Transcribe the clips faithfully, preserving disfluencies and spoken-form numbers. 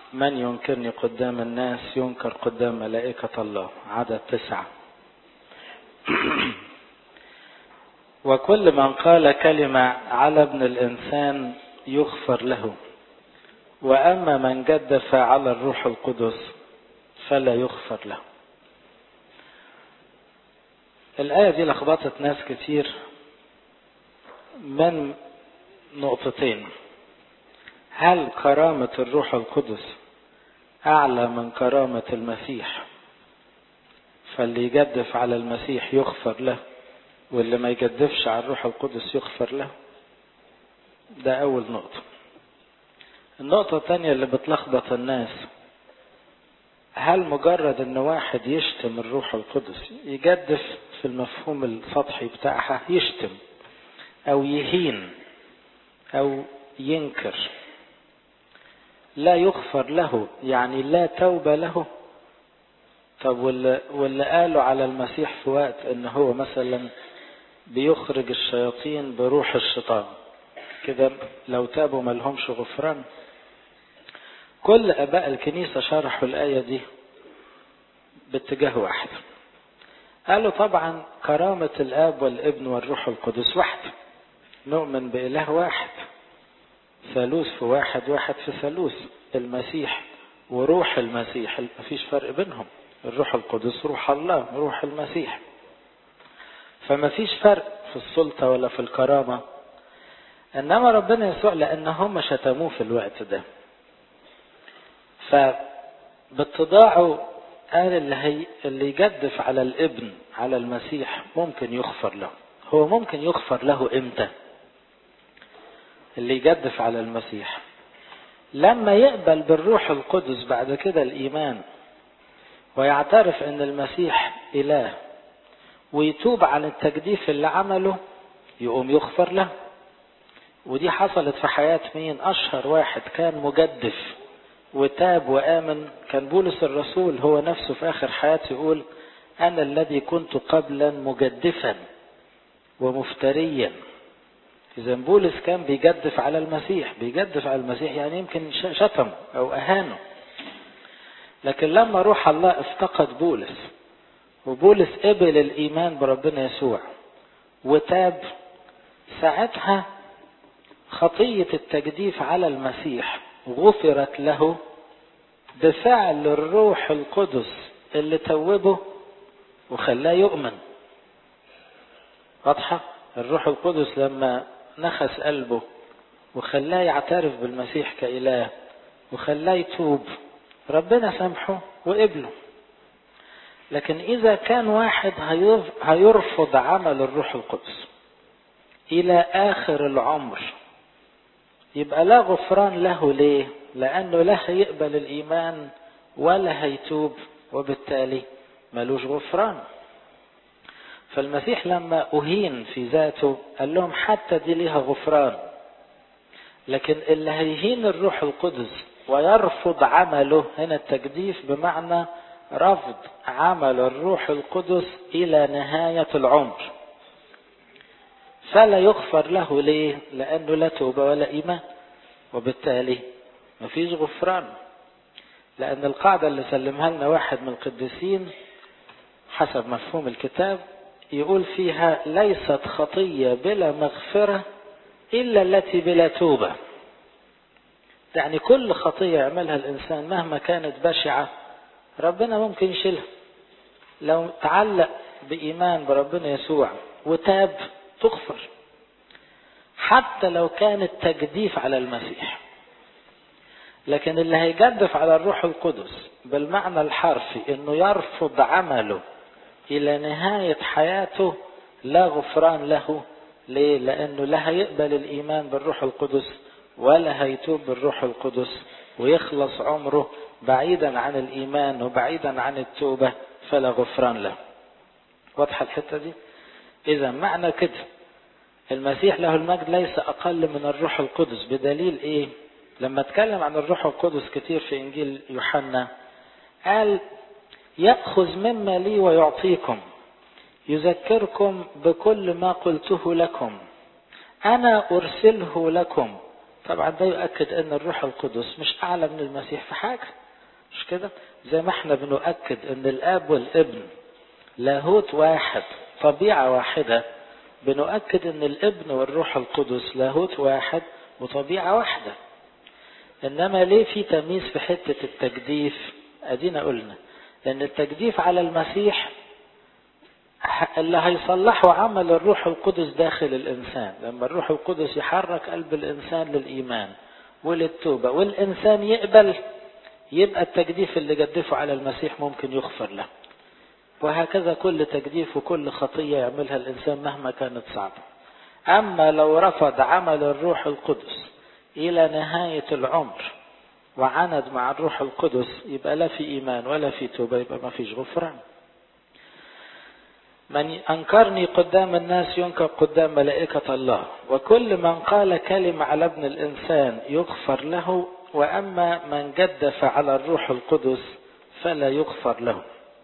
من ينكرني قدام الناس ينكر قدام ملائكة الله. عدد تسعة. وكل من قال كلمة على ابن الإنسان يغفر له، وأما من جدف على الروح القدس فلا يغفر له. الآية دي لخبطت ناس كتير من نقطتين: هل كرامة الروح القدس أعلى من كرامة المسيح، فاللي يجدف على المسيح يغفر له، واللي ما يجدفش على الروح القدس يغفر له؟ ده أول نقطة. النقطة الثانية اللي بتلخبط الناس: هل مجرد ان واحد يشتم الروح القدس، يجدف في المفهوم السطحي بتاعها، يشتم او يهين او ينكر، لا يغفر له، يعني لا توبة له؟ طب واللي, واللي قالوا على المسيح في وقت ان هو مثلا بيخرج الشياطين بروح الشيطان كده، لو تابوا ما لهمش غفران؟ كل اباء الكنيسة شرحوا الآية دي باتجاه واحد. قالوا طبعا كرامة الاب والابن والروح القدس واحد، نؤمن بإله واحد، ثالوث في واحد، واحد في ثالوث، المسيح وروح المسيح مفيش فرق بينهم، الروح القدس روح الله، روح المسيح، فمفيش فرق في السلطة ولا في الكرامة. انما ربنا يسوع لان هم شتموه في الوقت ده، فباتضاعه قال اللي, هي اللي يجدف على الابن على المسيح ممكن يغفر له. هو ممكن يغفر له امتى؟ اللي يجدف على المسيح لما يقبل بالروح القدس بعد كده الإيمان، ويعترف ان المسيح إله، ويتوب عن التجديف اللي عمله، يقوم يغفر له. ودي حصلت في حياة مين؟ أشهر واحد كان مجدف وتاب وآمن كان بولس الرسول. هو نفسه في آخر حياته يقول: أنا الذي كنت قبلا مجدفا ومفتريا. إذا بولس كان بيجدف على المسيح، بيجدف على المسيح يعني يمكن شتمه أو أهانه. لكن لما روح الله افتقد بولس، وبولس قبل الإيمان بربنا يسوع وتاب، ساعتها خطية التجديف على المسيح غفرت له بفعل الروح القدس اللي توبه وخلاه يؤمن. واضحة؟ الروح القدس لما نخس قلبه وخلاه يعترف بالمسيح كإله وخلاه يتوب، ربنا سامحه وقبله. لكن إذا كان واحد هيرفض عمل الروح القدس إلى آخر العمر، يبقى لا غفران له. ليه؟ لأنه لا هيقبل الإيمان ولا هيتوب، وبالتالي ملوش غفران. فالمسيح لما أهين في ذاته قال لهم حتى دي ليها غفران. لكن اللي هيهين الروح القدس ويرفض عمله، هنا التجديف بمعنى رفض عمل الروح القدس إلى نهاية العمر، فلا يغفر له. ليه؟ لأنه لا توبة ولا إيمان، وبالتالي مفيش غفران. لأن القاعدة اللي سلمها لنا واحد من القديسين حسب مفهوم الكتاب يقول فيها: ليست خطية بلا مغفرة إلا التي بلا توبة. يعني كل خطية يعملها الإنسان مهما كانت بشعة ربنا ممكن يشيلها لو تعلق بإيمان بربنا يسوع وتاب، تغفر، حتى لو كانت تجديف على المسيح. لكن اللي هيجدف على الروح القدس بالمعنى الحرفي انه يرفض عمله الى نهاية حياته، لا غفران له. ليه؟ لانه لا هيقبل الايمان بالروح القدس ولا هيتوب بالروح القدس، ويخلص عمره بعيدا عن الايمان وبعيدا عن التوبة، فلا غفران له. واضحة الحتة دي؟ اذا معنى كده المسيح له المجد ليس اقل من الروح القدس. بدليل ايه؟ لما اتكلم عن الروح القدس كتير في انجيل يوحنا قال: يأخذ مما لي ويعطيكم، يذكركم بكل ما قلته لكم، انا ارسله لكم. طبعا ده يؤكد ان الروح القدس مش اعلى من المسيح في حاجة، مش كده؟ زي ما احنا بنؤكد ان الاب والابن لاهوت واحد طبيعة واحدة، بنؤكد ان الابن والروح القدس لاهوت واحد وطبيعة واحدة. انما ليه في تمييز في حتة التجديف؟ ادينا قلنا ان التجديف على المسيح اللي هيصلحه عمل الروح القدس داخل الانسان، لما الروح القدس يحرك قلب الانسان للايمان وللتوبة والانسان يقبل، يبقى التجديف اللي جدفه على المسيح ممكن يغفر له. وهكذا كل تجديف وكل خطية يعملها الانسان مهما كانت صعبة. اما لو رفض عمل الروح القدس الى نهاية العمر وعند مع الروح القدس، يبقى لا في ايمان ولا في توبة، يبقى ما فيش غفران. من أنكرني قدام الناس ينكر قدام ملائكة الله، وكل من قال كلمة على ابن الإنسان يغفر له، وأما من جدف على الروح القدس فلا يغفر له.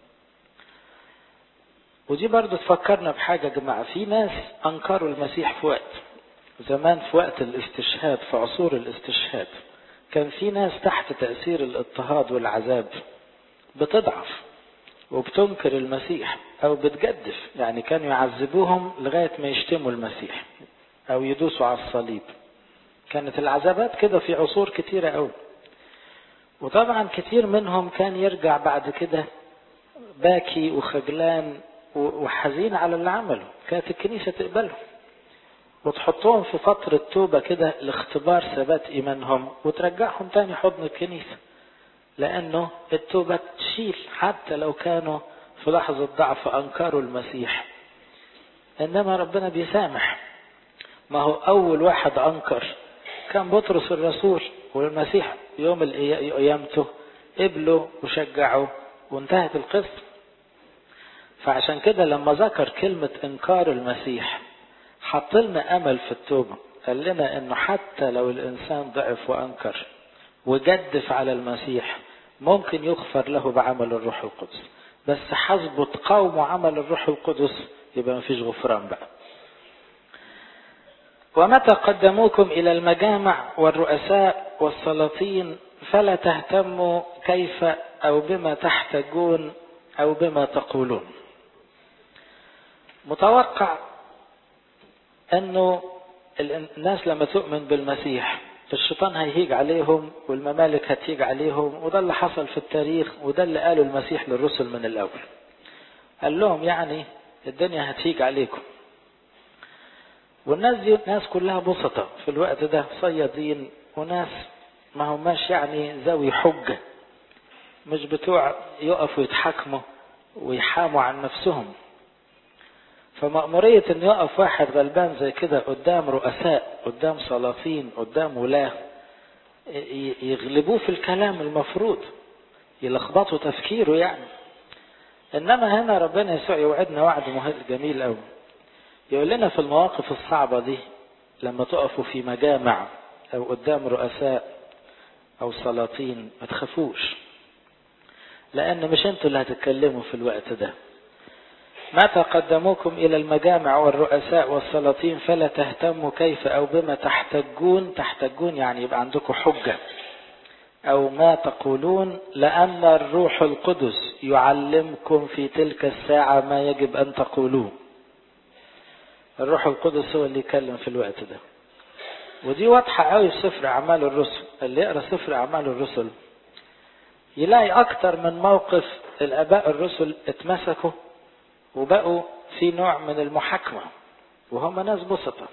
ودي برضو تفكرنا بحاجة يا جماعة. في ناس أنكروا المسيح في وقت زمان، في وقت الاستشهاد، في عصور الاستشهاد كان في ناس تحت تأثير الاضطهاد والعذاب بتضعف وبتنكر المسيح او بتجدف، يعني كانوا يعذبوهم لغاية ما يشتموا المسيح او يدوسوا على الصليب. كانت العذابات كده في عصور كتيرة قوي. وطبعا كتير منهم كان يرجع بعد كده باكي وخجلان وحزين على اللي عمله. كانت الكنيسة تقبلهم وتحطهم في فترة توبة كده لاختبار ثبات ايمانهم وترجعهم تاني حضن الكنيسة، لأنه التوبة تشيل حتى لو كانوا في لحظة ضعف أنكروا المسيح. إنما ربنا بيسامح. ما هو أول واحد أنكر كان بطرس الرسول، والمسيح يوم قيامته قبله وشجعه وانتهت القصة. فعشان كده لما ذكر كلمة إنكار المسيح حط لنا أمل في التوبة. قال لنا إنه حتى لو الإنسان ضعف وأنكر وجدف على المسيح ممكن يغفر له بعمل الروح القدس، بس حسب تقاوم عمل الروح القدس يبقى ما فيش غفران بقى. ومتى قدموكم إلى المجامع والرؤساء والسلاطين فلا تهتموا كيف أو بما تحتجون أو بما تقولون. متوقع أنه الناس لما تؤمن بالمسيح الشيطان هيهيج عليهم والممالك هتيج عليهم، وده اللي حصل في التاريخ، وده اللي قاله المسيح للرسل من الأول. قال لهم يعني الدنيا هتيج عليكم. والناس دي ناس كلها بسطة في الوقت ده، صيادين وناس ما هماش يعني ذوي حجة، مش بتوع يقفوا يتحكموا ويحاموا عن نفسهم. فمأمورية ان يقف واحد غلبان زي كده قدام رؤساء، قدام سلاطين، قدام ولاة، يغلبوه في الكلام المفروض، يلخبطوا تفكيره يعني. انما هنا ربنا يسوع يوعدنا وعد مهم جميل قوي. يقول لنا في المواقف الصعبة دي لما تقفوا في مجامع او قدام رؤساء او سلاطين ما تخافوش، لان مش انتوا اللي هتتكلموا في الوقت ده. متى قدموكم إلى المجامع والرؤساء والسلاطين فلا تهتموا كيف أو بما تحتجون. تحتجون يعني يبقى عندكم حجة أو ما تقولون، لأن الروح القدس يعلمكم في تلك الساعة ما يجب أن تقولوه. الروح القدس هو اللي يكلم في الوقت ده. ودي واضحة قوي في سفر أعمال الرسل. اللي يقرأ سفر أعمال الرسل يلاقي أكتر من موقف الآباء الرسل اتمسكوا وبقوا في نوع من المحاكمة وهم ناس بسطة.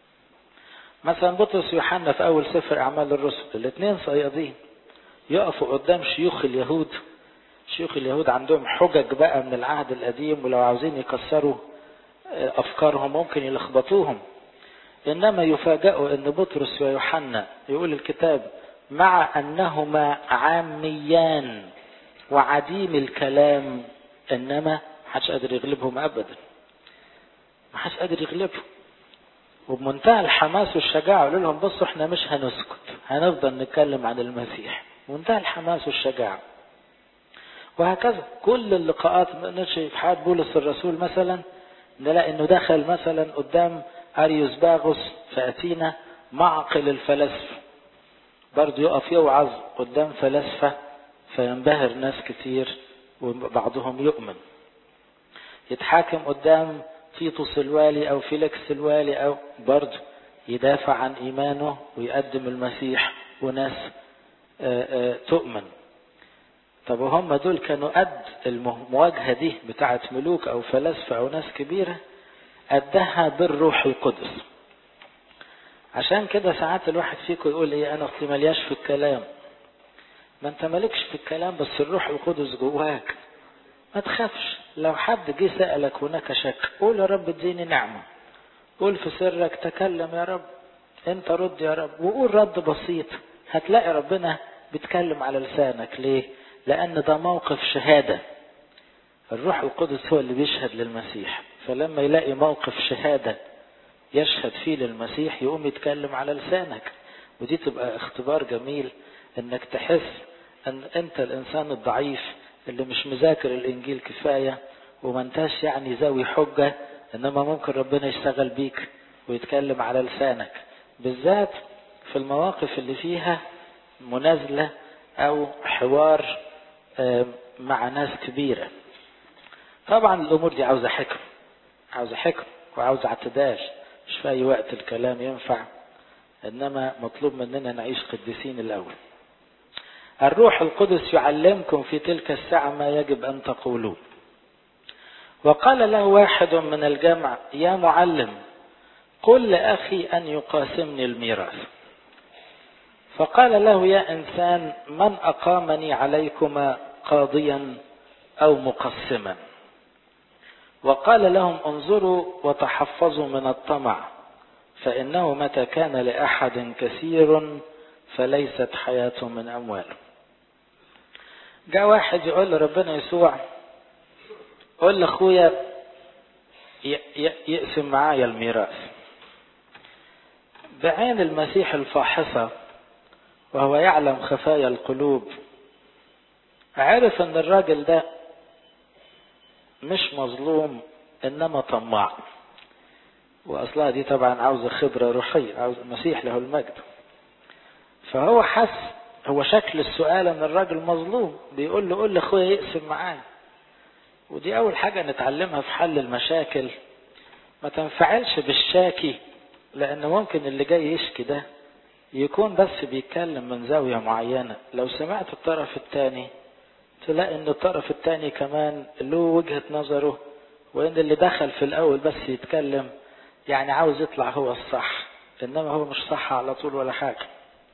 مثلا بطرس ويوحنا في أول سفر أعمال الرسل الاثنين صيادين يقفوا قدام شيوخ اليهود. شيوخ اليهود عندهم حجج بقى من العهد القديم، ولو عاوزين يكسروا أفكارهم ممكن يلخبطوهم. إنما يفاجئوا أن بطرس ويوحنا يقول الكتاب مع أنهما عاميان وعديم الكلام، إنما محدش قادر يغلبهم أبدا. محدش قادر يغلبهم، وبمنتهى الحماس والشجاعة قالوا لهم بصوا احنا مش هنسكت، هنفضل نتكلم عن المسيح. منتهى الحماس والشجاعة. وهكذا كل اللقاءات نشي في حياة بولس الرسول مثلا نلاقي انه دخل مثلا قدام أريوس باغوس في أثينا معقل الفلاسفة برضه يقف يوعظ قدام فلاسفة فينبهر ناس كتير وبعضهم يؤمن. يتحاكم قدام تيتوس الوالي او فيليكس الوالي او برضه يدافع عن ايمانه ويقدم المسيح وناس تؤمن. طب وهم دول كانوا قد المواجهة دي بتاعت ملوك او فلاسفة او ناس كبيرة؟ قدها بالروح القدس. عشان كده ساعات الواحد فيكم يقول ايه، انا اصلي ملياش في الكلام. ما انت مالكش في الكلام، بس الروح القدس جواك. ما تخافش، لو حد جه سألك ونكشك قول يا رب اديني نعمة، قول في سرك تكلم يا رب، انت رد يا رب، وقول رد بسيط، هتلاقي ربنا بيتكلم على لسانك. ليه؟ لان ده موقف شهادة. الروح القدس هو اللي بيشهد للمسيح، فلما يلاقي موقف شهادة يشهد فيه للمسيح يقوم يتكلم على لسانك. ودي تبقى اختبار جميل، انك تحس ان انت الانسان الضعيف اللي مش مذاكر الانجيل كفاية وما انتاش يعني ذوي حجة، انما ممكن ربنا يشتغل بيك ويتكلم على لسانك، بالذات في المواقف اللي فيها منازلة او حوار مع ناس كبيرة. طبعا الامور دي عاوزة حكم، عاوزة حكم وعاوزة اعتدال، مش في اي وقت الكلام ينفع، انما مطلوب مننا نعيش قديسين الاول. الروح القدس يعلمكم في تلك الساعة ما يجب ان تقولوا. وقال له واحد من الجمع يا معلم قل لأخي أن يقاسمني الميراث. فقال له يا إنسان من أقامني عليكما قاضيا أو مقسما؟ وقال لهم انظروا وتحفظوا من الطمع، فإنه متى كان لأحد كثير فليست حياته من أمواله. جاء واحد يقول لربنا يسوع قل لأخويا يقسم معايا الميراث. بعين المسيح الفاحصة وهو يعلم خفايا القلوب عرف ان الراجل ده مش مظلوم انما طماع. واصلها دي طبعا عاوزة خبرة روحية، عاوز المسيح له المجد. فهو حس، هو شكل السؤال ان الراجل مظلوم، بيقول له قول لاخويا يقسم معايا. ودي اول حاجة نتعلمها في حل المشاكل، ما تنفعلش بالشاكي، لان ممكن اللي جاي يشكي ده يكون بس بيتكلم من زاوية معينة. لو سمعت الطرف الثاني تلاقي ان الطرف الثاني كمان له وجهة نظره، وان اللي دخل في الاول بس يتكلم يعني عاوز يطلع هو الصح، انما هو مش صح على طول ولا حاجة.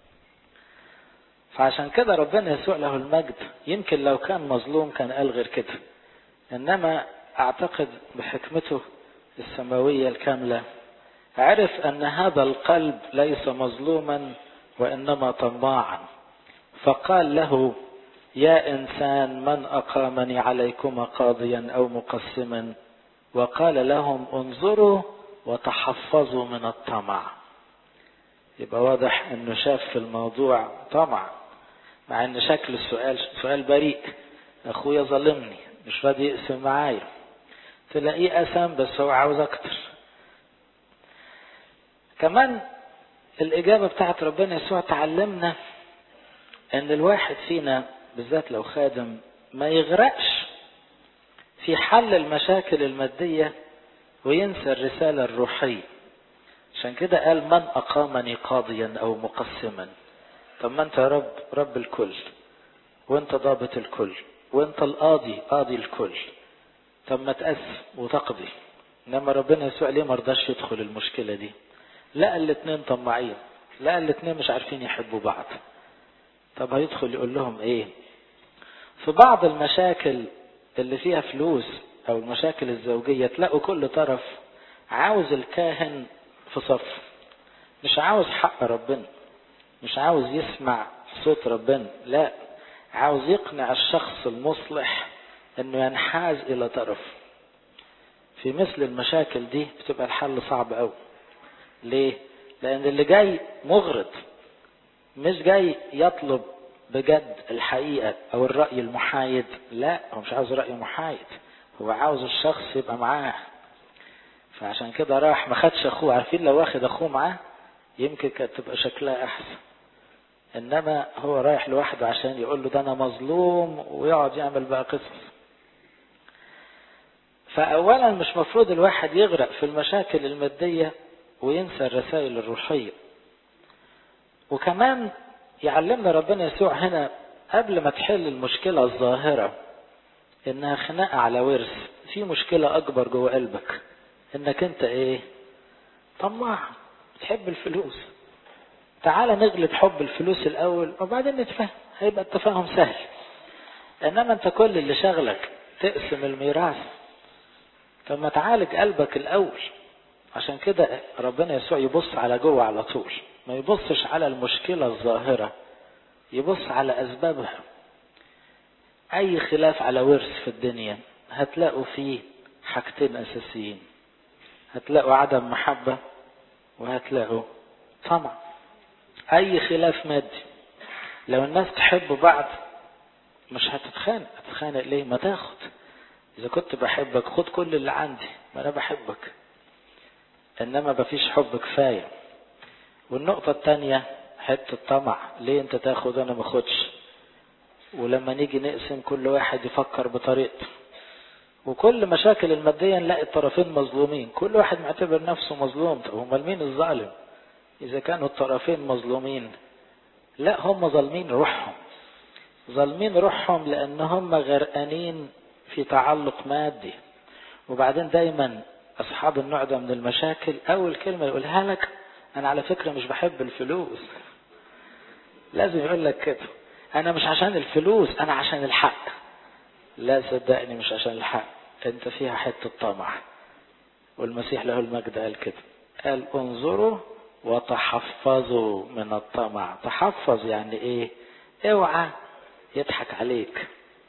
فعشان كده ربنا يسوع له المجد يمكن لو كان مظلوم كان قال غير كده، انما اعتقد بحكمته السماوية الكاملة عرف ان هذا القلب ليس مظلوما وانما طماعا. فقال له يا انسان من اقامني عليكما قاضيا او مقسما؟ وقال لهم انظروا وتحفظوا من الطمع. يبقى واضح انه شاف في الموضوع طمع، مع ان شكل السؤال سؤال بريء، اخويا ظلمني مش راضي يقسم معايا، تلاقيه قسم بس هو عاوز اكتر. كمان الاجابة بتاعت ربنا يسوع تعلمنا ان الواحد فينا بالذات لو خادم ما يغرقش في حل المشاكل المادية وينسى الرسالة الروحية. عشان كده قال من أقامني قاضيا أو مقسما. طب ما انت رب رب الكل، وانت ضابط الكل، وانت القاضي قاضي الكل، طب ما تقسم وتقضي. انما ربنا يسوع ليه مرضاش يدخل المشكلة دي؟ لا الاتنين طماعين، لا الاتنين مش عارفين يحبوا بعض. طب هيدخل يقول لهم ايه؟ في بعض المشاكل اللي فيها فلوس او المشاكل الزوجية تلاقوا كل طرف عاوز الكاهن في صف، مش عاوز حق ربنا، مش عاوز يسمع صوت ربنا، لا عاوز يقنع الشخص المصلح انه ينحاز الى طرف. في مثل المشاكل دي بتبقى الحل صعب قوي. ليه؟ لان اللي جاي مغرض، مش جاي يطلب بجد الحقيقة او الرأي المحايد، لا هو مش عاوز رأي محايد، هو عاوز الشخص يبقى معاه. فعشان كده راح ما خدش اخوه. عارفين لو واخد اخوه معاه يمكن كانت تبقى شكلها احسن، انما هو رايح لوحده عشان يقول له ده انا مظلوم، ويقعد يعمل بقى قصص. فاولا مش مفروض الواحد يغرق في المشاكل المادية وينسى الرسائل الروحية. وكمان يعلمنا ربنا يسوع هنا قبل ما تحل المشكلة الظاهرة انها خناقة على ورث، في مشكلة اكبر جوه قلبك، انك انت ايه؟ طماع، بتحب الفلوس. تعال نغلب حب الفلوس الاول وبعدين نتفاهم، هيبقى التفاهم سهل. انما انت كل اللي شغلك تقسم الميراث، فما تعالج قلبك الاول. عشان كده ربنا يسوع يبص على جوه على طول، ما يبصش على المشكلة الظاهرة، يبص على اسبابها. اي خلاف على ورث في الدنيا هتلاقوا فيه حاجتين اساسيين، هتلاقوا عدم محبة وهتلاقوا طمع. اي خلاف مادي لو الناس تحب بعض مش هتتخانق. هتتخانق ليه؟ ما تاخد. اذا كنت بحبك خد كل اللي عندي، ما انا بحبك. انما مفيش حب كفاية. والنقطة التانية حتة طمع، ليه انت تاخد انا ما اخدش؟ ولما نيجي نقسم كل واحد يفكر بطريقته. وكل مشاكل المادية نلاقي الطرفين مظلومين، كل واحد معتبر نفسه مظلوم. طب هم مين الظالم؟ اذا كانوا الطرفين مظلومين، لا هم ظالمين روحهم. ظالمين روحهم لان هم غرقانين في تعلق مادي. وبعدين دايما اصحاب النوع ده من المشاكل اول كلمة يقولها لك انا على فكرة مش بحب الفلوس. لازم يقول لك كده، انا مش عشان الفلوس، انا عشان الحق. لا صدقني مش عشان الحق، انت فيها حتة طمع. والمسيح له المجد قال كده، قال انظروا وتحفظوا من الطمع. تحفظ يعني ايه؟ اوعى يضحك عليك.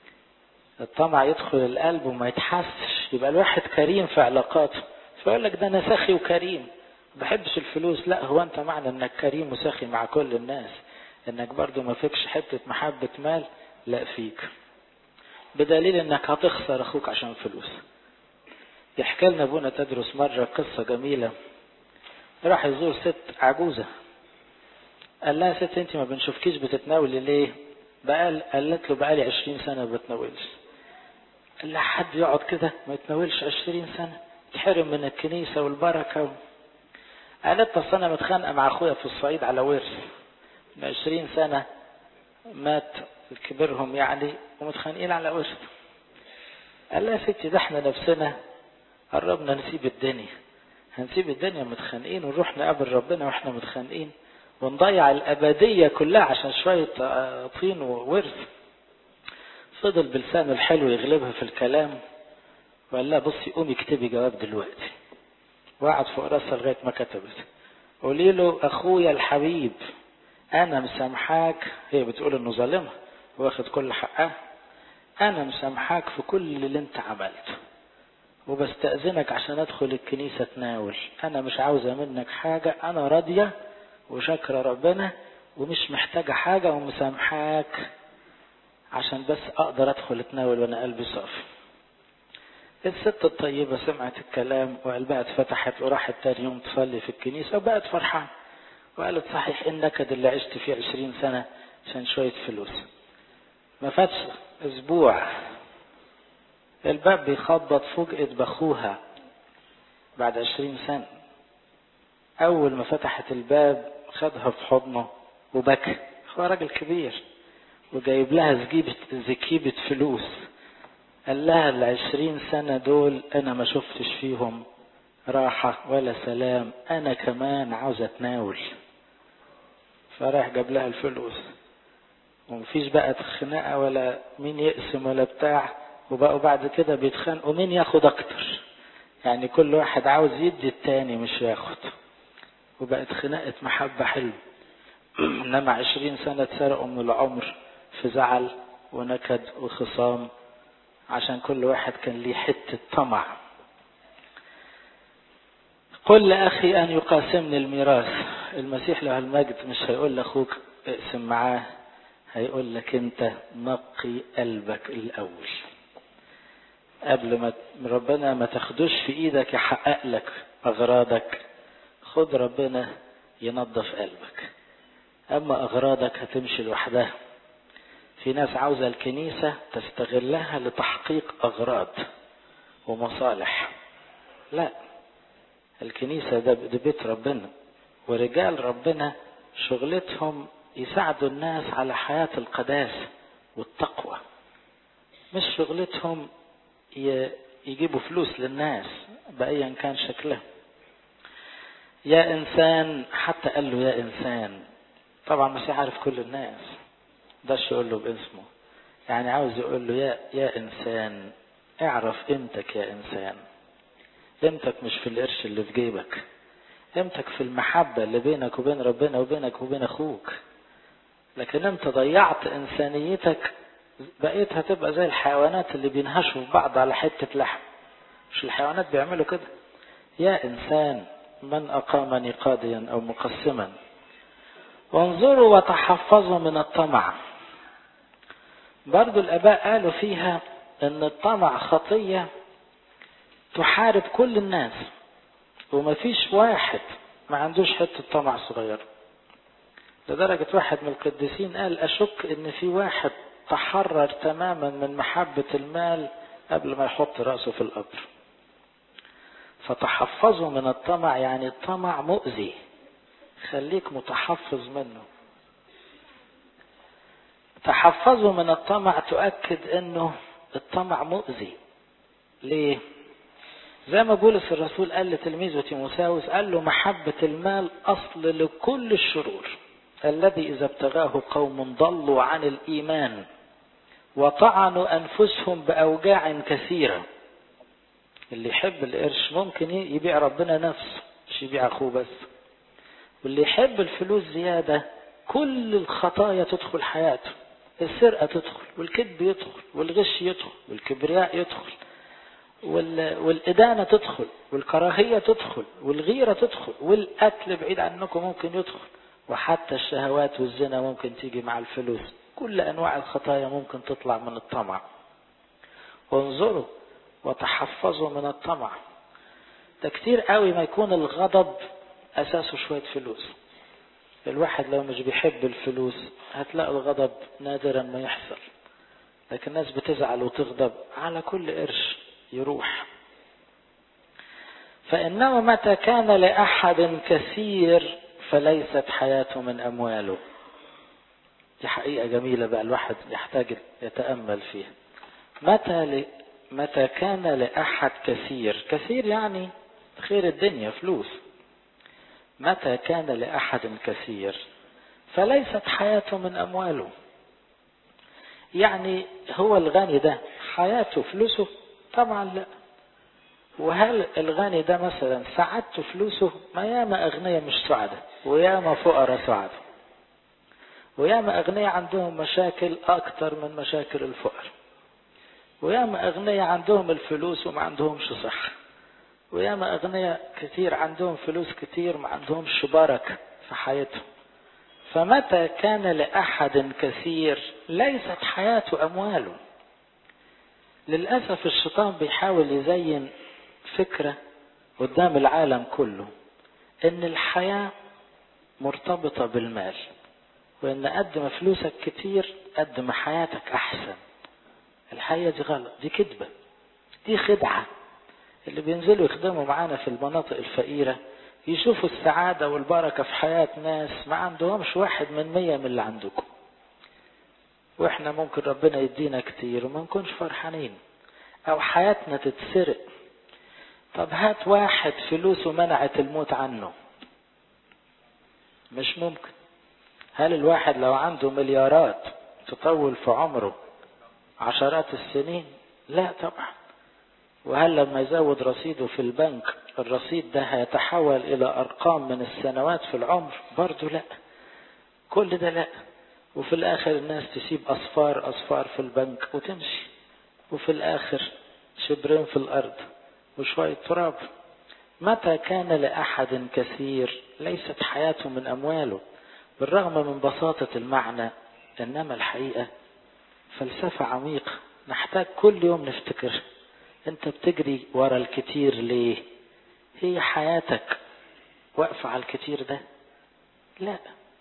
الطمع يدخل القلب وما يتحسش. يبقى الواحد كريم في علاقاته، فيقول لك ده انا سخي وكريم ما بحبش الفلوس. لا، هو انت معنى انك كريم وسخي مع كل الناس انك برضو ما فيكش حتة محبة مال؟ لا فيك، بدليل انك هتخسر اخوك عشان فلوس. يحكي لنا ابونا تدرس مرة قصة جميلة. راح يزور ست عجوزة، قال لها ست انت ما بنشوفكيش بتتناولي ليه؟ بقال قالت له بقالي عشرين سنة ما بتناولش. قال لها حد يقعد كده ما يتناولش عشرين سنة؟ تحرم من الكنيسة والبركة. قالت له انا متخانقة مع اخويا في الصعيد على ورث من عشرين سنة، مات كبرهم يعني ومتخانقين على ورث. قال لها يا ستي ده احنا نفسنا قربنا نسيب الدنيا، هنسيب الدنيا متخانقين ونروح نقابل ربنا واحنا متخانقين ونضيع الأبدية كلها عشان شوية طين وورث؟ فضل بلسانه الحلو يغلبها في الكلام وقال لها بصي قومي اكتبي جواب دلوقتي. وقعد فوق راسها لغاية ما كتبت. قولي له اخويا الحبيب انا مسامحاك، هي بتقول انه ظالمها واخد كل حقها، انا مسامحاك في كل اللي انت عملته وبستأذنك عشان ادخل الكنيسة تناول. انا مش عاوزة منك حاجة، انا راضية وشكر ربنا ومش محتاجة حاجة ومسامحاك عشان بس اقدر ادخل اتناول وانا قلبي صافي. الست الطيبة سمعت الكلام وقلبها اتفتحت وراحت تاني يوم تصلي في الكنيسة وبقت فرحان وقالت صحيح إيه النكد اللي عشت فيه عشرين سنة عشان شوية فلوس. ما فاتش اسبوع الباب بيخبط، فوجئت باخوها بعد عشرين سنة. اول ما فتحت الباب خدها في حضنه وبكى. هو راجل كبير وجايب لها زكيبة زكيبة فلوس. قال لها العشرين سنة دول انا ما شفتش فيهم راحة ولا سلام، انا كمان عاوز اتناول. فراح جاب لها الفلوس ومفيش بقى خناقة ولا مين يقسم ولا بتاع. وبقوا بعد كده بيتخانقوا مين ياخد اكتر، يعني كل واحد عاوز يدي التاني مش ياخد. وبقت خناقة محبة حلو. انما عشرين سنة اتسرقوا من العمر في زعل ونكد وخصام عشان كل واحد كان ليه حتة طمع. قل لأخي أن يقاسمني الميراث. المسيح له المجد مش هيقول لأخوك اقسم معاه، هيقول لك انت نقي قلبك الأول قبل ما ربنا ما تاخدوش في ايدك يحقق لك أغراضك. خد ربنا ينظف قلبك. أما أغراضك هتمشي لوحدها. في ناس عاوزة الكنيسة تستغلها لتحقيق أغراض ومصالح. لا، الكنيسة ده بيت ربنا، ورجال ربنا شغلتهم يساعدوا الناس على حياة القداسة والتقوى، مش شغلتهم يجيبوا فلوس للناس بأيا كان شكلها. يا إنسان، حتى قال له يا إنسان، طبعا مش عارف كل الناس، ده يقول له باسمه، يعني عاوز يقول له يا يا إنسان اعرف قيمتك يا إنسان. قيمتك مش في القرش اللي في جيبك، قيمتك في المحبة اللي بينك وبين ربنا وبينك وبين أخوك. لكن انت ضيعت إنسانيتك، بقيت هتبقى زي الحيوانات اللي بينهشوا في بعض على حتة لحم. مش الحيوانات بيعملوا كده؟ يا إنسان من أقامني قاضيا أو مقسما. وانظروا وتحفظوا من الطمع. برضو الآباء قالوا فيها ان الطمع خطية تحارب كل الناس، ومفيش واحد ما عندوش حتة طمع صغير. لدرجة واحد من القديسين قال أشك ان في واحد تحرر تماما من محبة المال قبل ما يحط رأسه في القبر. فتحفظوا من الطمع، يعني الطمع مؤذي، خليك متحفظ منه. تحفظوا من الطمع تؤكد انه الطمع مؤذي. ليه؟ زي ما بولس الرسول قال لتلميذه تيموثاوس، قال له محبة المال أصل لكل الشرور، الذي إذا ابتغاه قوم ضلوا عن الإيمان وطعنوا أنفسهم بأوجاع كثيرة. اللي يحب القرش ممكن يبيع ربنا نفسه، مش يبيع أخوه بس. واللي يحب الفلوس زيادة كل الخطايا تدخل حياته. السرقة تدخل، والكذب يدخل، والغش يدخل، والكبرياء يدخل، والإدانة تدخل، والكراهية تدخل، والغيرة تدخل، والقتل بعيد عنكم ممكن يدخل، وحتى الشهوات والزنا ممكن تيجي مع الفلوس. كل أنواع الخطايا ممكن تطلع من الطمع. وانظروا وتحفظوا من الطمع. ده كتير قوي ما يكون الغضب أساسه شوية فلوس. الواحد لو مش بيحب الفلوس هتلاقي الغضب نادرا ما يحصل، لكن الناس بتزعل وتغضب على كل قرش يروح. فإنه متى كان لأحد كثير فليست حياته من أمواله. دي حقيقة جميلة بقى، الواحد يحتاج يتأمل فيها. متى ل... متى كان لأحد كثير، كثير يعني خير الدنيا فلوس. متى كان لأحد كثير فليست حياته من أمواله. يعني هو الغني ده حياته فلوسه؟ طبعا لا. وهل الغني ده مثلا سعادته فلوسه؟ ما ياما أغنياء مش سعداء، وياما فقراء سعداء، وياما أغنياء عندهم مشاكل أكتر من مشاكل الفقر، وياما أغنياء عندهم الفلوس وما عندهمش صحة، وياما أغنياء كتير عندهم فلوس كتير ما عندهمش بركة في حياتهم. فمتى كان لأحد كثير ليست حياته أمواله. للأسف الشيطان بيحاول يزين فكرة قدام العالم كله ان الحياة مرتبطة بالمال، وان قد ما فلوسك كتير قد ما حياتك احسن. الحقيقة دي غلط، دي كذبة، دي خدعة. اللي بينزلوا يخدموا معانا في المناطق الفقيرة يشوفوا السعادة والبركة في حياة ناس ما عندهمش واحد من مية من اللي عندكم، واحنا ممكن ربنا يدينا كتير وما نكونش فرحانين، او حياتنا تتسرق. طب هات واحد فلوسه منعت الموت عنه، مش ممكن. هل الواحد لو عنده مليارات تطول في عمره عشرات السنين؟ لا طبعا. وهل لما يزود رصيده في البنك الرصيد ده هيتحول الى ارقام من السنوات في العمر؟ برضو لا. كل ده لا. وفي الاخر الناس تسيب اصفار اصفار في البنك وتمشي، وفي الاخر شبرين في الارض وشوية تراب. متى كان لأحد كثير ليست حياته من أمواله. بالرغم من بساطة المعنى، إنما الحقيقة فلسفة عميقة نحتاج كل يوم نفتكر. أنت بتجري ورا الكتير ليه؟ هي حياتك واقفة على الكتير ده؟ لا.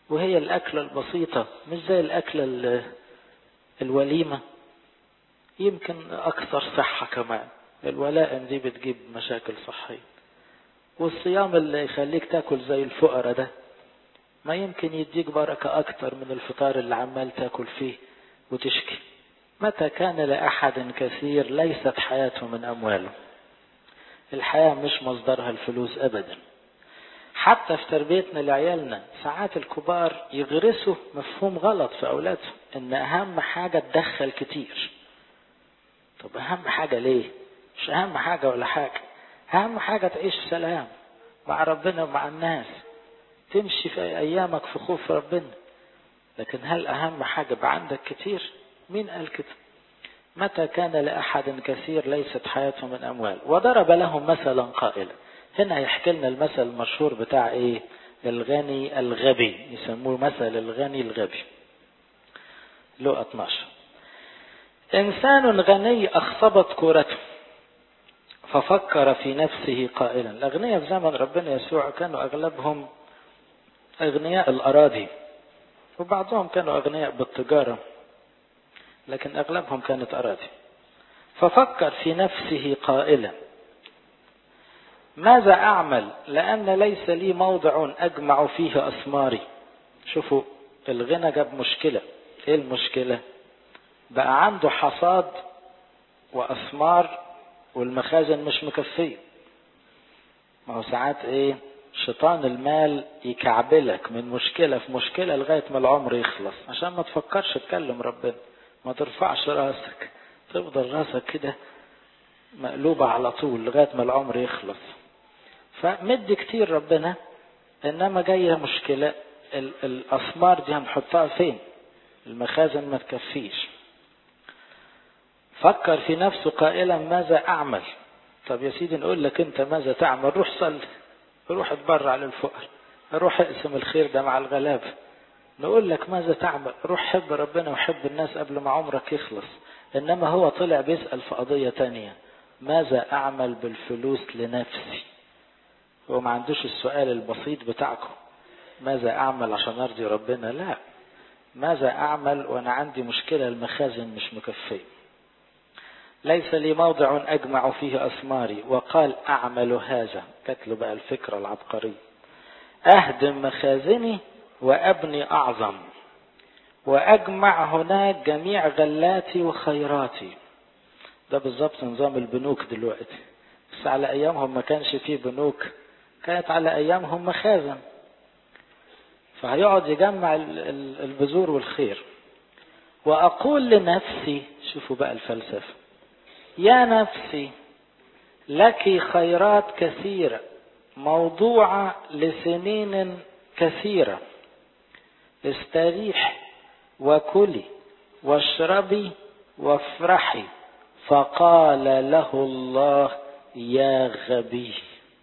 وهي الأكلة البسيطة مش زي الأكلة الوليمة، يمكن أكثر صحة كمان. الولائم دي بتجيب مشاكل صحية. والصيام اللي يخليك تاكل زي الفقراء ده ما يمكن يديك بركة أكتر من الفطار اللي عمال تاكل فيه وتشكي. متى كان لأحد كثير ليست حياته من أمواله. الحياة مش مصدرها الفلوس أبدا. حتى في تربيتنا لعيالنا ساعات الكبار يغرسوا مفهوم غلط في أولادهم إن أهم حاجة تدخل كتير. طب أهم حاجة ليه؟ مش أهم حاجة ولا حاجة. أهم حاجة تعيش سلام مع ربنا ومع الناس، تمشي في أيامك في خوف ربنا. لكن هل أهم حاجة بقى عندك كتير؟ مين قال كده؟ متى كان لأحد كثير ليست حياته من أموال. وضرب لهم مثلا قائلا. هنا يحكي لنا المثل المشهور بتاع إيه؟ الغني الغبي، يسموه مثل الغني الغبي. لقى اثناشر. إنسان غني أخصبت كورته ففكر في نفسه قائلا. الأغنياء في زمن ربنا يسوع كانوا أغلبهم أغنياء الأراضي، وبعضهم كانوا أغنياء بالتجارة، لكن أغلبهم كانت أراضي. ففكر في نفسه قائلا ماذا أعمل لأن ليس لي موضع أجمع فيه أثماري. شوفوا الغنى جاب مشكلة. إيه المشكلة؟ بقى عنده حصاد وأثمار والمخازن مش مكفية. ما هو ساعات إيه؟ شيطان المال يكعبلك من مشكلة في مشكلة لغاية ما العمر يخلص، عشان ما تفكرش تكلم ربنا، ما ترفعش راسك، تفضل راسك كده مقلوبة على طول لغاية ما العمر يخلص. فمد كتير ربنا، انما جاية مشكلة الأثمار دي هنحطها فين؟ المخازن ما تكفيش. فكر في نفسه قائلا ماذا أعمل. طب يا سيدي نقول لك انت ماذا تعمل؟ روح صلي، روح اتبرع للفقراء، روح اقسم الخير ده مع الغلابة. نقول لك ماذا تعمل؟ روح حب ربنا وحب الناس قبل ما عمرك يخلص. انما هو طلع بيسأل في قضية تانية، ماذا أعمل بالفلوس لنفسي؟ هو ما عندوش السؤال البسيط بتاعكم ماذا أعمل عشان أرضي ربنا، لا، ماذا أعمل وأنا عندي مشكلة المخازن مش مكفية، ليس لي موضع أجمع فيه أثماري. وقال أعمل هذا، كتلوا بقى الفكرة العبقرية، أهدم مخازني وأبني أعظم وأجمع هناك جميع غلاتي وخيراتي. ده بالضبط نظام البنوك دلوقتي، بس على أيامهم ما كانش فيه بنوك، كانت على أيامهم مخازن. فهيقعد يجمع البذور والخير. وأقول لنفسي، شوفوا بقى الفلسفة، يا نفسي لك خيرات كثيرة موضوعة لسنين كثيرة، استريح وكلي واشربي وافرحي. فقال له الله يا غبي.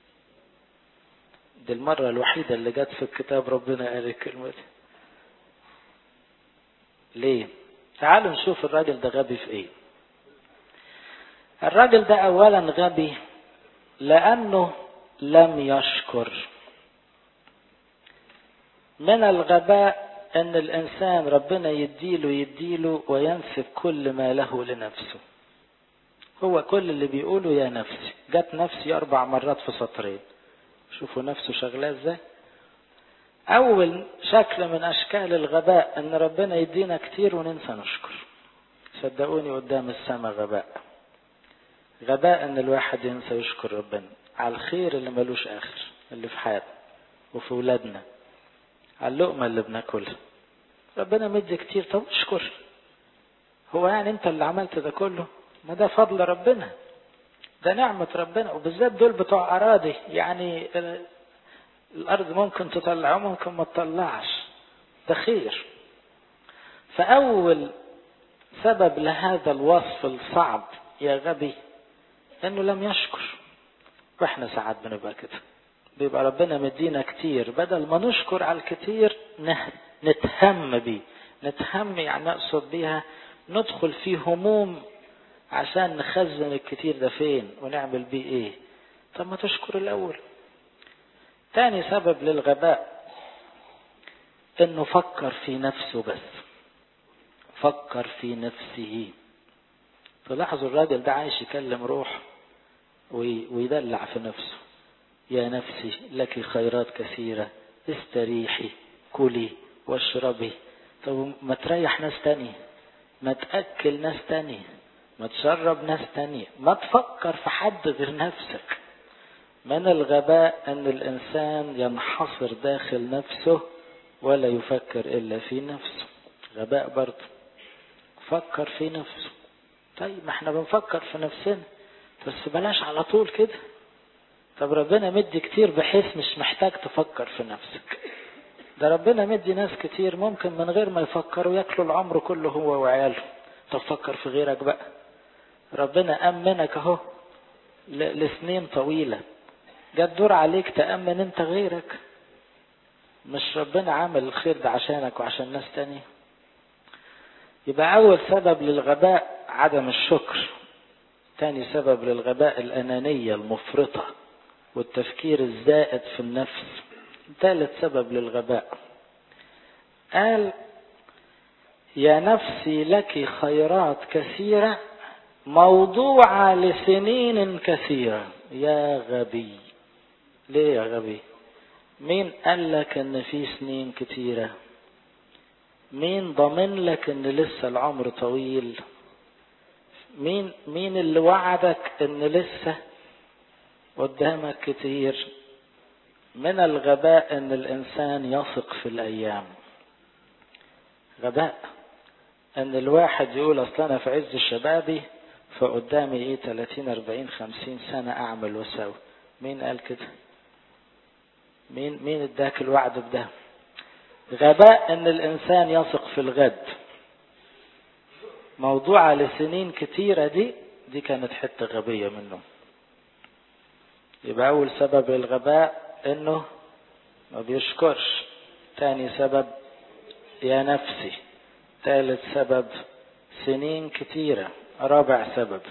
دي المرة الوحيدة اللي جت في الكتاب ربنا قال الكلمة دي. ليه؟ تعالوا نشوف الراجل ده غبي في ايه. الراجل ده اولا غبي لانه لم يشكر. من الغباء ان الانسان ربنا يديله يديله وينسب كل ما له لنفسه. هو كل اللي بيقوله يا نفسي، جت نفسي اربع مرات في سطرين. شوفوا نفسه شغلاه ازاي. اول شكل من اشكال الغباء ان ربنا يدينا كتير وننسى نشكر. صدقوني قدام السماء غباء. غباء ان الواحد ينسى يشكر ربنا على الخير اللي ملوش اخر اللي في حياتنا وفي ولادنا، على اللقمة اللي بناكلها. ربنا مدي كتير، طب اشكر. هو يعني انت اللي عملت ده كله؟ ما ده فضل ربنا، ده نعمة ربنا. وبالذات دول بتوع اراضي، يعني الارض ممكن تطلع وممكن ما تطلعش، ده خير. فاول سبب لهذا الوصف الصعب يا غبي انه لم يشكر. واحنا ساعات بنبقى كده، بيبقى ربنا مدينا كتير، بدل ما نشكر على الكتير نتهم بيه. نتهم يعني نقصد بيها ندخل في هموم عشان نخزن الكتير ده فين ونعمل بيه ايه. طب ما تشكر الاول. تاني سبب للغباء انه فكر في نفسه بس، فكر في نفسه. تلاحظوا الراجل ده عايش يكلم روح ويدلع في نفسه. يا نفسي لك خيرات كثيرة، استريحي كلي واشربي. طب ما تريح ناس تانية، ما تأكل ناس تانية، ما تشرب ناس تانية، ما تفكر في حد غير نفسك. من الغباء أن الإنسان ينحصر داخل نفسه ولا يفكر إلا في نفسه. غباء برضه. فكر في نفسه. طيب ما احنا بنفكر في نفسنا، بس بلاش على طول كده. طب ربنا مدي كتير بحيث مش محتاج تفكر في نفسك. ده ربنا مدي ناس كتير ممكن من غير ما يفكروا ياكلوا العمر كله هو وعياله. تفكر في غيرك بقى. ربنا أمنك اهو لسنين طويلة، جت دور عليك تأمن انت غيرك. مش ربنا عامل الخير ده عشانك وعشان ناس تانية؟ يبقى أول سبب للغباء عدم الشكر. تاني سبب للغباء الأنانية المفرطة والتفكير الزائد في النفس. ثالث سبب للغباء قال يا نفسي لك خيرات كثيرة موضوعة لسنين كثيرة. يا غبي، ليه يا غبي؟ مين قال لك ان في سنين كثيرة؟ مين ضمن لك ان لسه العمر طويل؟ مين مين اللي وعدك ان لسه قدامك كتير؟ من الغباء ان الانسان يثق في الايام. غباء ان الواحد يقول اصل انا في عز شبابي فقدامي ايه ثلاثين أربعين خمسين سنة اعمل واسوي. مين قال كده؟ مين مين اداك الوعد بده؟ غباء ان الانسان يثق في الغد. موضوع لسنين كتيرة دي دي كانت حتة غبية منه. يبقى اول سبب الغباء انه ما بيشكرش. تاني سبب يا نفسي. ثالث سبب سنين كتيرة. رابع سبب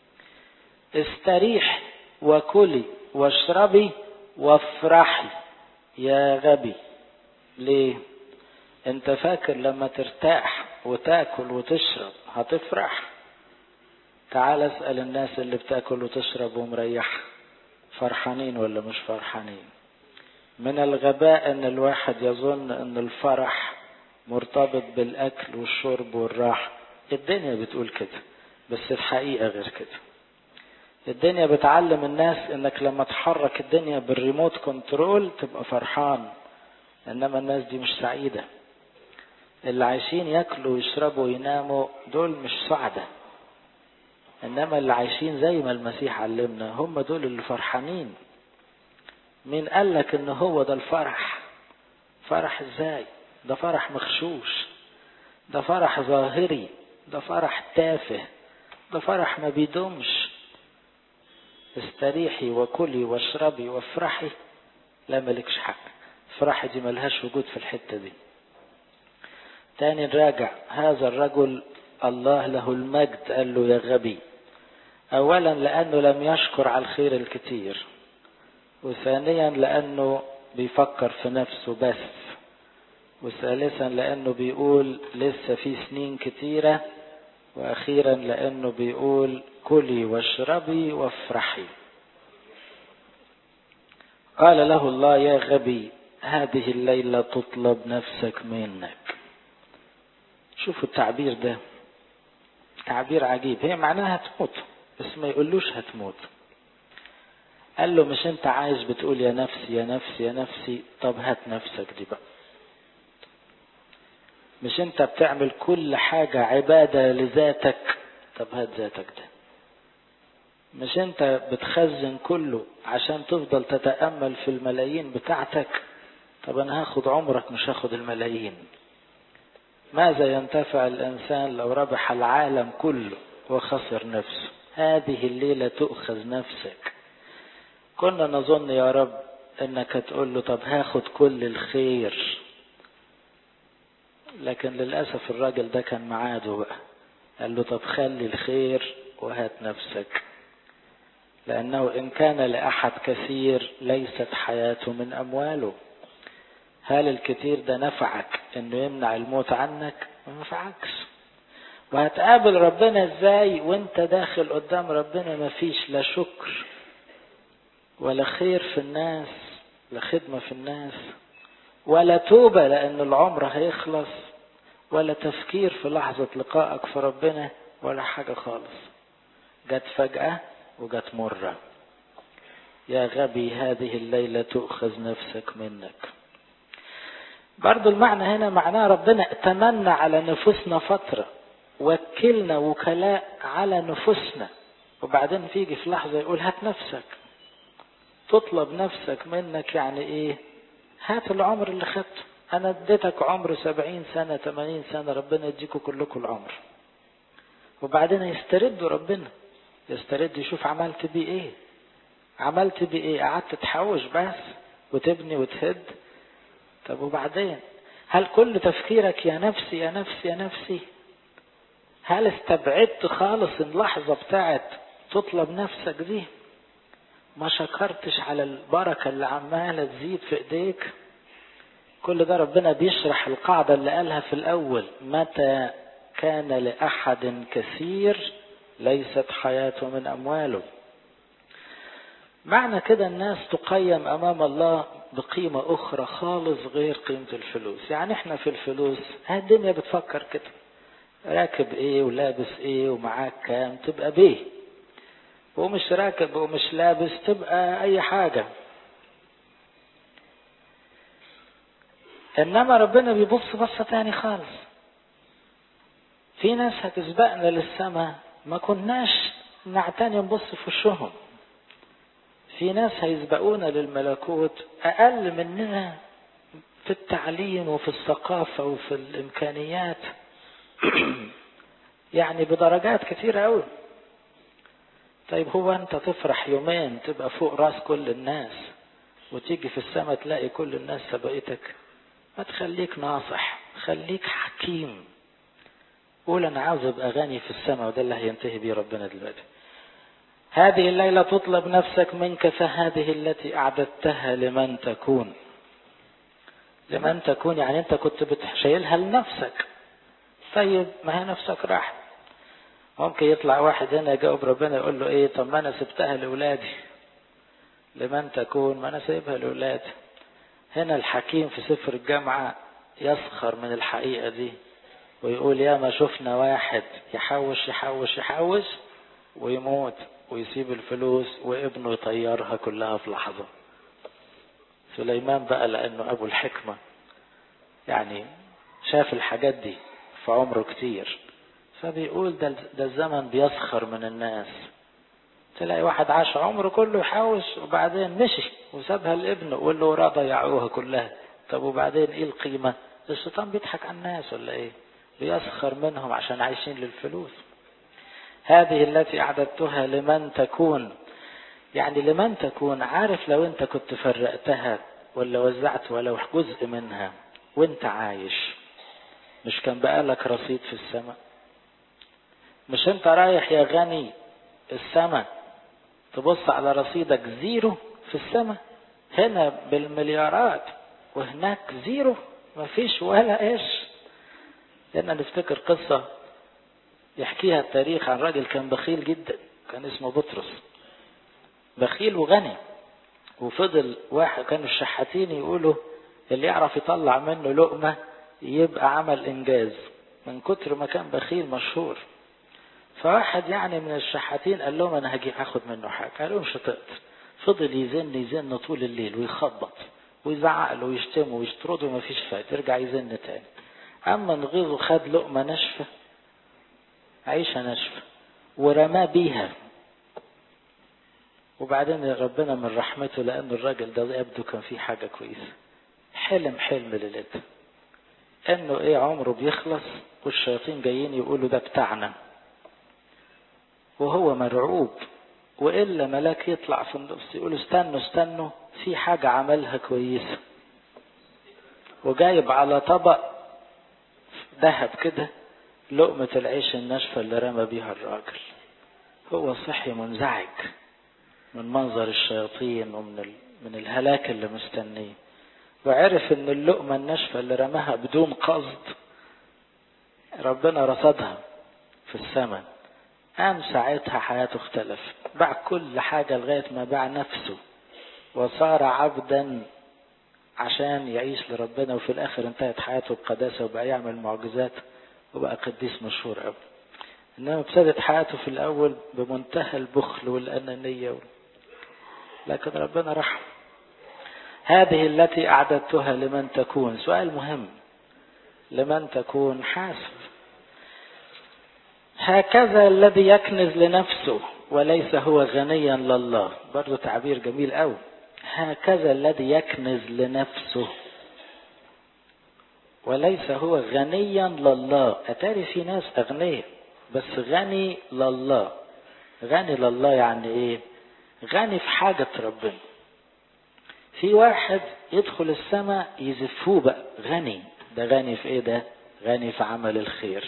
استريح وكلي واشربي وافرحي. يا غبي، ليه؟ انت فاكر لما ترتاح وتاكل وتشرب هتفرح؟ تعال اسأل الناس اللي بتاكل وتشرب ومريح، فرحانين ولا مش فرحانين؟ من الغباء ان الواحد يظن ان الفرح مرتبط بالاكل والشرب والراحة. الدنيا بتقول كده بس الحقيقة غير كده. الدنيا بتعلم الناس انك لما تحرك الدنيا بالريموت كنترول تبقى فرحان، انما الناس دي مش سعيدة. اللي عايشين ياكلوا ويشربوا ويناموا دول مش سعدة، انما اللي عايشين زي ما المسيح علمنا هم دول اللي فرحانين. مين قالك ان هو ده الفرح؟ فرح ازاي؟ ده فرح مخشوش، ده فرح ظاهري، ده فرح تافه، ده فرح ما بيدومش. استريحي وكلي واشربي وافرحي. لا ملكش حق. فرحي دي ملهاش وجود في الحتة دي. تاني نراجع هذا الرجل الله له المجد قال له يا غبي. اولا لانه لم يشكر على الخير الكتير، وثانيا لانه بيفكر في نفسه بس، وثالثا لانه بيقول لسه في سنين كتيرة، واخيرا لانه بيقول كلي واشربي وافرحي. قال له الله يا غبي هذه الليلة تطلب نفسك منك. شوفوا التعبير ده، تعبير عجيب. هي معناها هتموت بس ما يقولوش هتموت. قال له مش انت عايش بتقول يا نفسي يا نفسي يا نفسي؟ طب هات نفسك دي بقى. مش انت بتعمل كل حاجة عبادة لذاتك؟ طب هات ذاتك ده. مش انت بتخزن كله عشان تفضل تتأمل في الملايين بتاعتك؟ طب انا هاخد عمرك مش هاخد الملايين. ماذا ينتفع الانسان لو ربح العالم كله وخسر نفسه؟ هذه الليلة تؤخذ نفسك. كنا نظن يا رب انك تقول له طب هاخد كل الخير، لكن للأسف الراجل ده كان معاده بقى. قال له طب خلي الخير وهات نفسك، لأنه إن كان لأحد كثير ليست حياته من أمواله. هل الكتير ده نفعك انه يمنع الموت عنك؟ ما نفعكش. وهتقابل ربنا ازاي وانت داخل قدام ربنا مفيش لا شكر ولا خير في الناس، لا خدمة في الناس، ولا توبة لان العمر هيخلص، ولا تفكير في لحظة لقائك في ربنا، ولا حاجة خالص. جت فجأة وجت مرة. يا غبي هذه الليلة تؤخذ نفسك منك. برضو المعنى هنا معناه ربنا اتمنى على نفوسنا فترة، وكلنا وكلاء على نفوسنا، وبعدين تيجي في لحظة يقول هات نفسك. تطلب نفسك منك يعني ايه؟ هات العمر اللي خدته. انا اديتك عمر سبعين سنة ثمانين سنة، ربنا يديكوا كلكم العمر. وبعدين يستردوا ربنا، يسترد يشوف عملت بيه ايه. عملت بيه ايه؟ قعدت تحوش بس وتبني وتهد؟ طب وبعدين؟ هل كل تفكيرك يا نفسي يا نفسي يا نفسي؟ هل استبعدت خالص اللحظة بتاعت تطلب نفسك دي؟ ما شكرتش على البركة اللي عمالة تزيد في ايديك؟ كل ده ربنا بيشرح القاعدة اللي قالها في الأول: متى كان لأحد كثير ليست حياته من أمواله. معنى كده الناس تقيم أمام الله بقيمة أخرى خالص غير قيمة الفلوس. يعني احنا في الفلوس الدنيا بتفكر كده: راكب ايه ولابس ايه ومعاك كام تبقى بيه، ومش راكب ومش لابس تبقى اي حاجة. انما ربنا بيبص بصة تاني خالص. في ناس هتسبقنا للسماء ما كناش نعتني نبص في وشهم. في ناس هيسبقونا للملكوت اقل مننا في التعليم وفي الثقافة وفي الامكانيات يعني بدرجات كتيرة قوي. طيب هو انت تفرح يومين تبقى فوق راس كل الناس، وتيجي في السماء تلاقي كل الناس سبقتك؟ ما تخليك ناصح، خليك حكيم. قول انا عاوز ابقى غني في السماء، وده اللي هينتهي بيه ربنا دلوقتي. هذه الليلة تطلب نفسك منك، فهذه التي أعددتها لمن تكون. لمن تكون يعني انت كنت بتشيلها لنفسك. طيب ما هي نفسك راح. ممكن يطلع واحد هنا يجاوب ربنا يقول له ايه؟ طب ما انا سبتها لأولادي. لمن تكون؟ ما انا سيبها لأولادي. هنا الحكيم في سفر الجامعة يسخر من الحقيقة دي ويقول: يا ما شفنا واحد يحوش يحوش يحوش ويموت ويسيب الفلوس وابنه يطيرها كلها في لحظة. سليمان بقى لأنه أبو الحكمة يعني شاف الحاجات دي في عمره كتير، فبيقول ده, ده الزمن بيسخر من الناس. تلاقي واحد عاش عمره كله يحوش وبعدين مشي وسابها لابنه واللي وراه ضيعوها كلها. طب وبعدين ايه القيمة؟ الشيطان بيضحك على الناس ولا ايه؟ بيسخر منهم عشان عايشين للفلوس. هذه التي أعددتها لمن تكون، يعني لمن تكون. عارف لو انت كنت فرقتها ولا وزعت ولو جزء منها وانت عايش، مش كان بقالك رصيد في السماء؟ مش انت رايح يا غني السماء تبص على رصيدك زيرو في السماء؟ هنا بالمليارات وهناك زيرو، مفيش ولا ايش. هنا نفتكر قصة يحكيها التاريخ عن راجل كان بخيل جدا، كان اسمه بطرس. بخيل وغني، وفضل واحد كانوا الشحاتين يقولوا اللي يعرف يطلع منه لقمة يبقى عمل انجاز، من كتر ما كان بخيل مشهور. فواحد يعني من الشحاتين قال لهم انا هجي اخد منه حاجة. قالوا مش هتقدر. فضل يزن يزن طول الليل ويخبط ويزعق له ويشتمه ويشترده ومفيش فايدة. يرجع يزن تاني. اما نغيظه خد لقمة ناشفة، عيشة ناشفة، ورماه بيها. وبعدين ربنا من رحمته لأن الراجل ده يبدو كان فيه حاجة كويسة، حلم حلم ليلته انه ايه عمره بيخلص والشياطين جايين يقولوا ده بتاعنا، وهو مرعوب. وإلا ملاك يطلع في النص يقولوا استنوا استنوا في حاجة عملها كويسة، وجايب على طبق ذهب كده لقمة العيش الناشفة اللي رمى بيها الراجل. هو صحي منزعج من منظر الشياطين ومن ال... من الهلاك اللي مستنيه. وعرف ان اللقمة الناشفة اللي رماها بدون قصد ربنا رصدها في السماء، قام ساعتها حياته اختلفت، باع كل حاجة لغاية ما باع نفسه وصار عبدا عشان يعيش لربنا، وفي الاخر انتهت حياته بقداسة وبقى يعمل معجزات وبقى قديس مشهور قوي. انما ابتدت حياته في الاول بمنتهى البخل والانانية و... لكن ربنا رحم. هذه التي اعددتها لمن تكون، سؤال مهم، لمن تكون حاسب. هكذا الذي يكنز لنفسه وليس هو غنيا لله، برضو تعبير جميل قوي. هكذا الذي يكنز لنفسه وليس هو غنيا لله. اتاري في ناس اغنياء بس غني لله. غني لله يعني ايه؟ غني في حاجة ربنا. في واحد يدخل السماء يزفوه بقى غني، ده غني في ايه؟ ده غني في عمل الخير.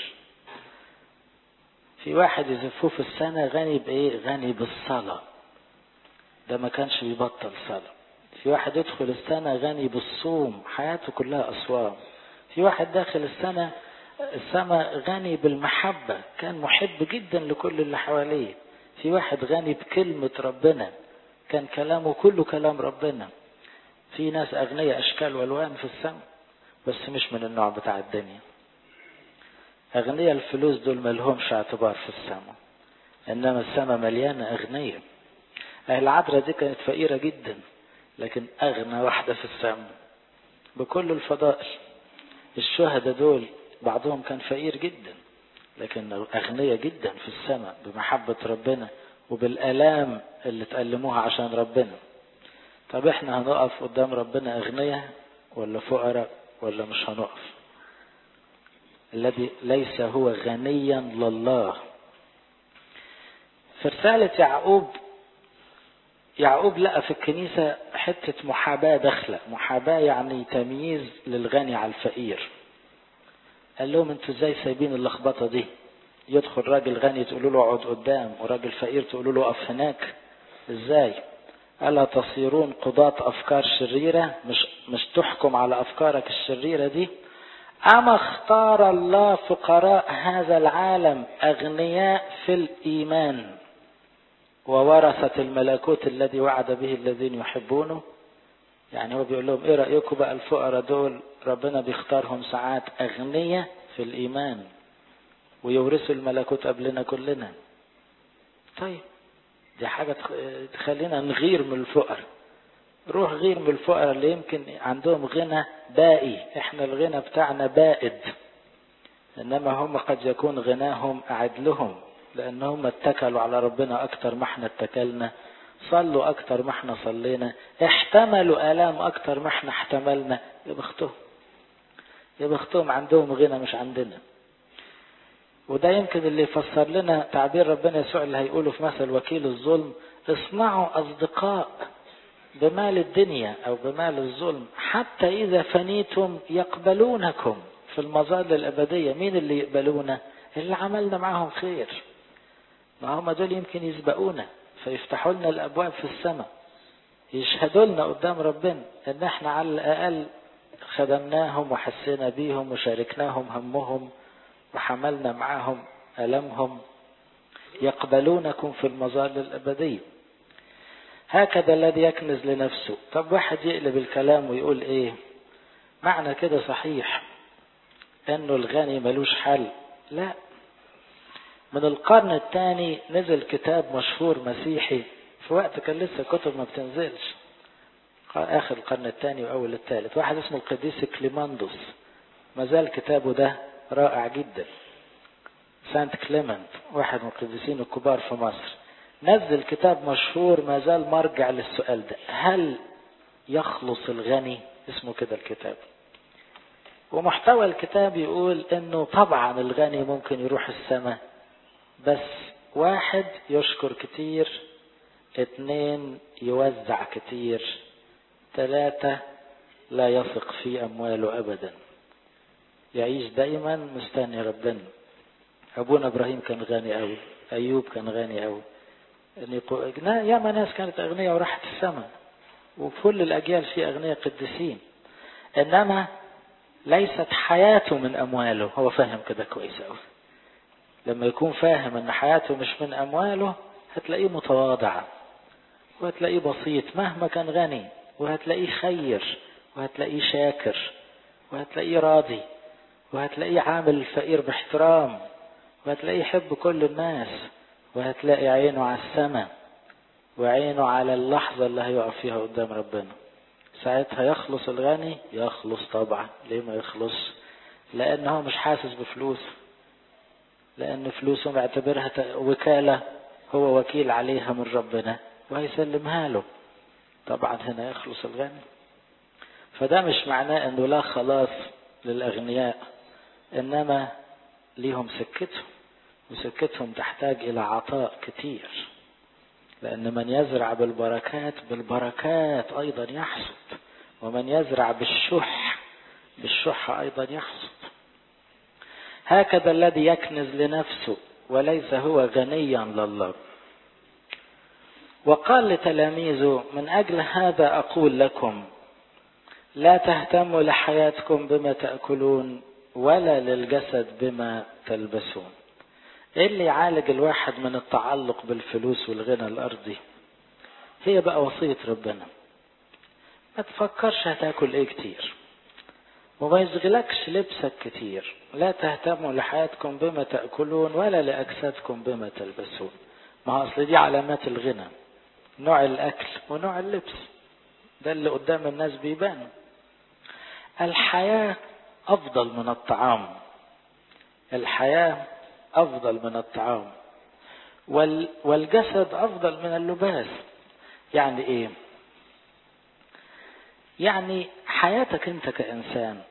في واحد يزفوه في السنة غني بايه؟ غني بالصلاة، ده ما كانش بيبطل صلاة. في واحد يدخل السنة غني بالصوم، حياته كلها أصوام. في واحد داخل السنة السماء غني بالمحبة، كان محب جدا لكل اللي حواليه. في واحد غني بكلمة ربنا، كان كلامه كله كلام ربنا. في ناس أغنياء أشكال والوان في السماء بس مش من النوع بتاع الدنيا. أغنياء الفلوس دول ملهمش اعتبار في السماء، إنما السماء مليانة أغنياء. العذراء دي كانت فقيرة جدا لكن أغنى واحدة في السماء بكل الفضائل. الشهداء دول بعضهم كان فقير جدا لكن أغنياء جدا في السماء بمحبة ربنا وبالآلام اللي تألموها عشان ربنا. طب احنا هنقف قدام ربنا أغنياء ولا فقراء ولا مش هنقف؟ الذي ليس هو غنيا لله. في رسالة يعقوب، يعقوب لقى في الكنيسة حتة محاباة داخلة. محاباة يعني تمييز للغني على الفقير. قال لهم انتوا ازاي سايبين اللخبطة دي؟ يدخل راجل غني تقولوا له اقعد قدام، وراجل فقير تقولوا له اقف هناك. ازاي؟ ألا تصيرون قضاة أفكار شريرة؟ مش مش تحكم على أفكارك الشريرة دي. أما اختار الله فقراء هذا العالم أغنياء في الإيمان وورثة الملكوت الذي وعد به الذين يحبونه. يعني هو بيقول لهم ايه رأيكم بقى الفقراء دول ربنا بيختارهم ساعات أغنياء في الإيمان ويورثوا الملكوت قبلنا كلنا. طيب دي حاجة تخلينا نغير من الفقراء. روح غير من الفقراء اللي يمكن عندهم غنى بائي، احنا الغنى بتاعنا بائد، انما هم قد يكون غناهم أعد لهم لانهم اتكلوا على ربنا اكتر ما احنا اتكلنا، صلوا اكتر ما احنا صلينا، احتملوا آلام اكتر ما احنا احتملنا. يا بختهم، يا بختهم عندهم غنى مش عندنا. وده يمكن اللي يفسر لنا تعبير ربنا يسوع اللي هيقوله في مثل وكيل الظلم: اصنعوا أصدقاء بمال الدنيا أو بمال الظلم حتى إذا فنيتم يقبلونكم في المظال الأبدية. مين اللي يقبلونا؟ اللي عملنا معهم خير. ما هم دول يمكن يسبقونا فيفتحوا لنا الأبواب في السماء، يشهدوا لنا قدام ربنا إن احنا على الأقل خدمناهم وحسينا بيهم وشاركناهم همهم وحملنا معهم ألمهم. يقبلونكم في المظال الأبدية. هكذا الذي يكنز لنفسه. طب واحد يقلب الكلام ويقول ايه معنى كده؟ صحيح انه الغني ملوش حل؟ لا. من القرن الثاني نزل كتاب مشهور مسيحي في وقت كان لسه كتب ما بتنزلش، اخر القرن الثاني واول الثالث، واحد اسمه القديس كليماندوس. ما زال كتابه ده رائع جدا. سانت كليمنت واحد من القديسين الكبار في مصر نزل كتاب مشهور ما زال مرجع للسؤال ده: هل يخلص الغني؟ اسمه كده الكتاب. ومحتوى الكتاب يقول انه طبعا الغني ممكن يروح السماء، بس واحد يشكر كتير، اتنين يوزع كتير، ثلاثة لا يثق في امواله ابدا، يعيش دايما مستني ربنا. ابونا ابراهيم كان غني قوي، ايوب كان غني قوي، ياما ناس كانت اغنياء وراحت السماء، وكل الاجيال في اغنياء قديسين. إنما ليست حياته من أمواله. هو فاهم كده كويس أوي. لما يكون فاهم أن حياته مش من أمواله هتلاقيه متواضع، وهتلاقيه بسيط مهما كان غني، وهتلاقيه خير، وهتلاقيه شاكر، وهتلاقيه راضي، وهتلاقيه عامل الفقير باحترام، وهتلاقيه يحب كل الناس، وهتلاقي عينه على السماء وعينه على اللحظة اللي هيقف فيها قدام ربنا. ساعتها يخلص الغني، يخلص طبعا. ليه ما يخلص؟ لأنه مش حاسس بفلوس، لأن فلوسه معتبرها وكالة، هو وكيل عليها من ربنا وهيسلمها له. طبعا هنا يخلص الغني. فده مش معناه أنه لا خلاص للأغنياء، إنما ليهم سكتهم، وسكتهم تحتاج إلى عطاء كتير، لأن من يزرع بالبركات بالبركات أيضا يحصد، ومن يزرع بالشح بالشح أيضا يحصد. هكذا الذي يكنز لنفسه وليس هو غنيا لله. وقال لتلاميذه: من أجل هذا أقول لكم لا تهتموا لحياتكم بما تأكلون ولا للجسد بما تلبسون. إيه اللي يعالج الواحد من التعلق بالفلوس والغنى الأرضي؟ هي بقى وصية ربنا. ما تفكرش هتاكل ايه كتير، وما يشغلكش لبسك كتير. لا تهتموا لحياتكم بما تأكلون ولا لأجسادكم بما تلبسون. ما أصل دي علامات الغنى، نوع الأكل ونوع اللبس، ده اللي قدام الناس بيبان. الحياة أفضل من الطعام، الحياة أفضل من الطعام، والجسد أفضل من اللباس. يعني إيه؟ يعني حياتك أنت كإنسان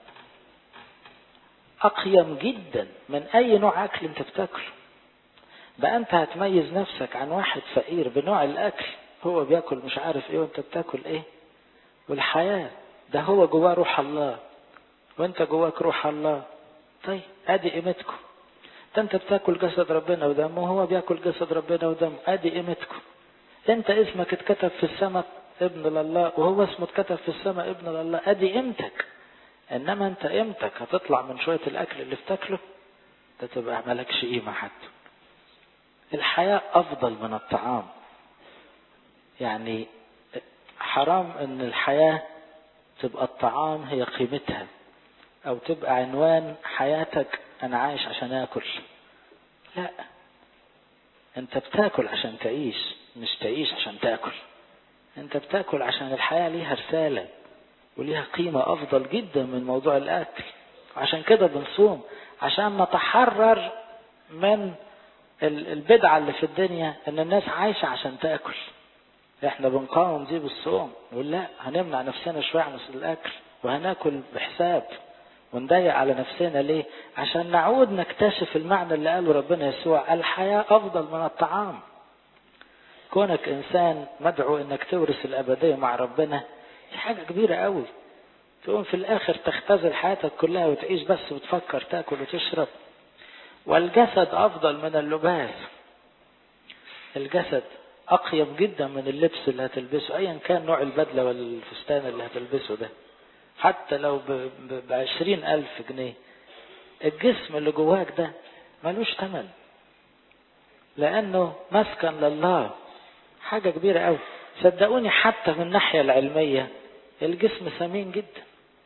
أقيم جدا من أي نوع أكل أنت بتاكله. بقى أنت هتميز نفسك عن واحد فقير بنوع الأكل، هو بياكل مش عارف إيه وأنت بتاكل إيه. والحياة ده هو جواه روح الله وأنت جواك روح الله. طيب أدي قيمتكم. ده أنت بتاكل جسد ربنا ودمه وهو بياكل جسد ربنا ودمه. أدي قيمتكم. أنت اسمك اتكتب في السماء ابن لله وهو اسمه اتكتب في السماء ابن لله. أدي قيمتك. إنما أنت قيمتك هتطلع من شوية الأكل اللي بتاكله، ده تبقى مالكش قيمة حتى. الحياة أفضل من الطعام. يعني حرام إن الحياة تبقى الطعام هي قيمتها، أو تبقى عنوان حياتك أنا عايش عشان أكل. لا، أنت بتاكل عشان تعيش، مش تعيش عشان تاكل. أنت بتاكل عشان الحياة ليها رسالة وليها قيمة أفضل جدا من موضوع الأكل. عشان كده بنصوم، عشان نتحرر من البدعة اللي في الدنيا ان الناس عايشة عشان تأكل. احنا بنقاوم دي بالصوم، نقول لا، هنمنع نفسنا شوية عن الأكل وهناكل بحساب ونضيق على نفسنا. ليه؟ عشان نعود نكتشف المعنى اللي قاله ربنا يسوع: الحياة أفضل من الطعام. كونك إنسان مدعو انك تورث الأبدية مع ربنا، دي حاجة كبيرة قوي. تقوم في الآخر تختزل حياتك كلها وتعيش بس وتفكر تأكل وتشرب. والجسد أفضل من اللباس. الجسد أقيم جدا من اللبس اللي هتلبسه، أيا كان نوع البدلة والفستان اللي هتلبسه ده، حتى لو بعشرين ألف جنيه. الجسم اللي جواك ده ملوش ثمن، لأنه مسكن لله. حاجة كبيرة قوي. صدقوني حتى من الناحية العلمية الجسم ثمين جدا.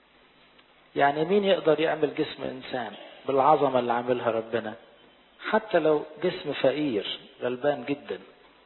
يعني مين يقدر يعمل جسم إنسان بالعظمة اللي عاملها ربنا؟ حتى لو جسم فقير غلبان جدا،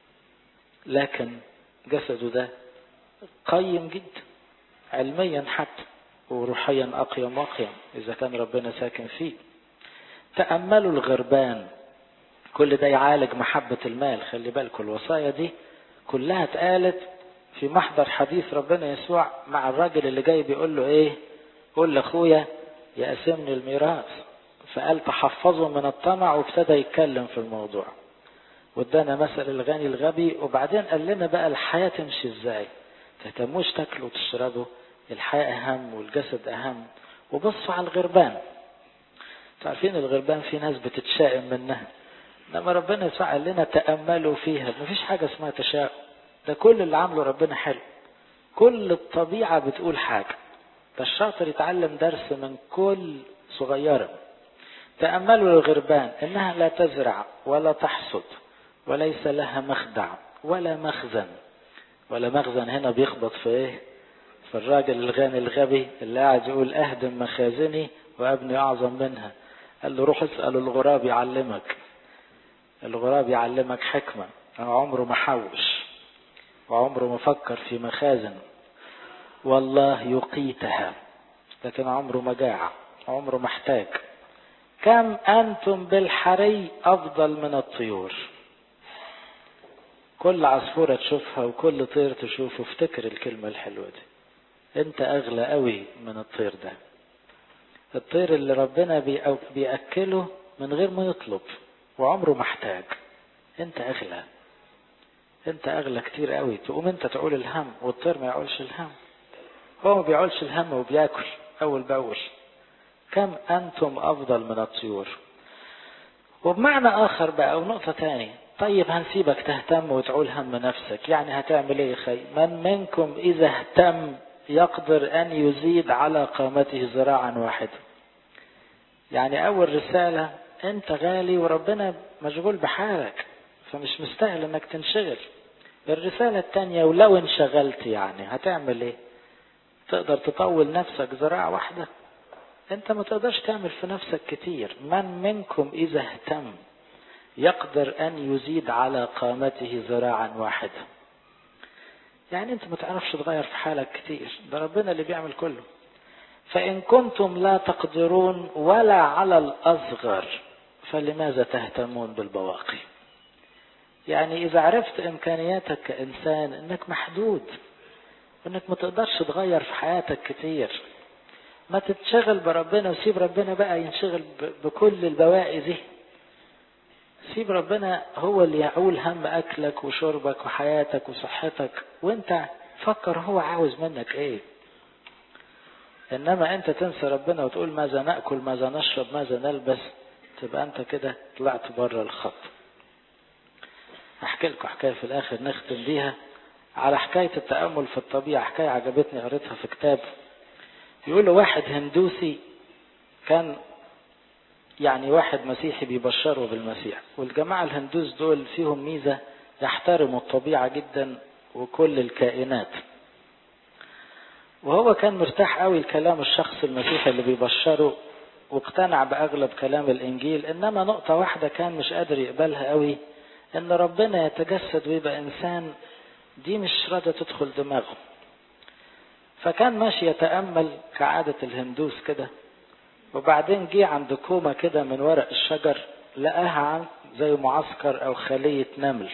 لكن جسده ده قيم جدا علميا حتى، وروحيا أقيم وأقيم إذا كان ربنا ساكن فيه. تأملوا الغربان. كل ده يعالج محبة المال. خلي بالكم الوصايا دي كلها اتقالت في محضر حديث ربنا يسوع مع الراجل اللي جاي بيقول له ايه؟ قول لأخويا يقسمني الميراث. فقال تحفظوا من الطمع، وابتدى يتكلم في الموضوع وادانا مثل الغني الغبي. وبعدين قال لنا بقى الحياة تمشي ازاي. تهتموش تاكلوا وتشربوا، الحياة اهم والجسد اهم. وبصوا على الغربان. تعرفين الغربان في ناس بتتشائم منها، انما ربنا يسوع قال لنا تأملوا فيها. مفيش حاجة اسمها تشاؤم. ده كل اللي عمله ربنا حلو. كل الطبيعة بتقول حاجة. ده الشاطر يتعلم درس من كل صغيرة. تأملوا الغربان إنها لا تزرع ولا تحصد وليس لها مخدع ولا مخزن. ولا مخزن هنا بيخبط في ايه؟ في الراجل الغني الغبي اللي قاعد يقول اهدم مخازني وابني اعظم منها. قال له روح اسأل الغراب يعلمك. الغراب يعلمك حكمة. عمره ما حوش وعمره ما فكر في مخازن. والله يقيتها لكن عمره ما جاع، عمره محتاج. كم أنتم بالحري أفضل من الطيور. كل عصفورة تشوفها وكل طير تشوفه افتكر الكلمة الحلوة دي. انت أغلى قوي من الطير ده. الطير اللي ربنا بيأكله من غير ما يطلب وعمره محتاج. انت أغلى، انت أغلى كتير قوي. تقوم انت تقول الهم والطير ما يقولش الهم. هو ما بيقولش الهم وبيأكل أول بأول. كم أنتم أفضل من الطيور. وبمعنى آخر بقى ونقطة تانية، طيب هنسيبك تهتم وتعول هم نفسك، يعني هتعمل ايه خي؟ من منكم إذا اهتم يقدر أن يزيد على قامته ذراعا واحدا. يعني أول رسالة أنت غالي وربنا مشغول بحالك فمش مستاهل أنك تنشغل. الرسالة التانية ولو انشغلت يعني هتعمل ايه؟ تقدر تطول نفسك ذراع واحدة؟ انت ما تقدرش تعمل في نفسك كتير. من منكم إذا اهتم يقدر أن يزيد على قامته ذراعا واحدا. يعني انت ما تعرفش تغير في حالك كتير، ده ربنا اللي بيعمل كله. فإن كنتم لا تقدرون ولا على الأصغر فلماذا تهتمون بالبواقي؟ يعني إذا عرفت إمكانياتك كإنسان إنك محدود، إنك ما تقدرش تغير في حياتك كتير، ما تتشغل بربنا وسيب ربنا بقى ينشغل بكل البواقي دي. سيب ربنا هو اللي يعول هم أكلك وشربك وحياتك وصحتك، وانت فكر هو عاوز منك ايه. انما انت تنسى ربنا وتقول ماذا نأكل ماذا نشرب ماذا نلبس، تبقى انت كده طلعت بره الخط. احكي لكم حكاية في الاخر نختم بيها على حكاية التأمل في الطبيعة. حكاية عجبتني قريتها في كتاب. يقولوا واحد هندوسي كان يعني واحد مسيحي بيبشره بالمسيح، والجماعة الهندوس دول فيهم ميزة يحترموا الطبيعة جدا وكل الكائنات. وهو كان مرتاح قوي لكلام الشخص المسيحي اللي بيبشره واقتنع بأغلب كلام الإنجيل، إنما نقطة واحدة كان مش قادر يقبلها قوي، إن ربنا يتجسد ويبقى إنسان. دي مش راضية تدخل دماغه. فكان ماشي يتأمل كعادة الهندوس كده، وبعدين جه عند كومة كده من ورق الشجر لقاها عن زي معسكر أو خلية نمل.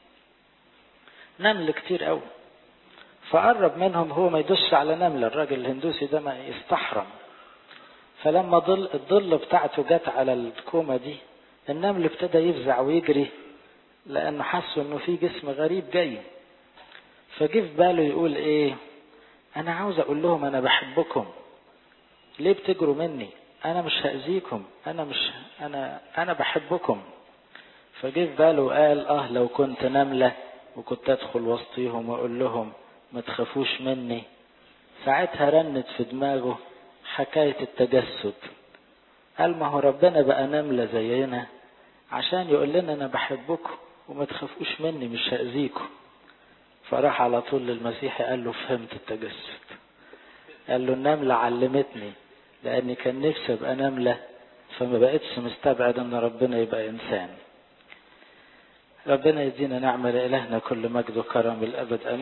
نمل كتير قوي. فقرب منهم، هو ما يدوسش على نملة، الراجل الهندوسي ده ما يستحرم. فلما ضل الضل بتاعته جت على الكومة دي، النمل ابتدى يفزع ويجري لأنه حسوا إنه في جسم غريب جاي. فجه في باله يقول إيه؟ أنا عاوز أقول لهم أنا بحبكم، ليه بتجروا مني؟ أنا مش هأذيكم، أنا مش أنا أنا بحبكم. فجه في باله وقال آه لو كنت نملة وكنت أدخل وسطيهم وأقول لهم ما تخافوش مني. ساعتها رنت في دماغه حكاية التجسد. قال ما هو ربنا بقى نملة زينا عشان يقول لنا أنا بحبكم وما تخافوش مني مش هأذيكم. فراح على طول للمسيح قال له فهمت التجسد. قال له النملة علمتني، لأني كان نفسي أبقى نملة فما بقتش مستبعد أن ربنا يبقى إنسان. ربنا يدينا نعمة لإلهنا كل مجد وكرم الأبد.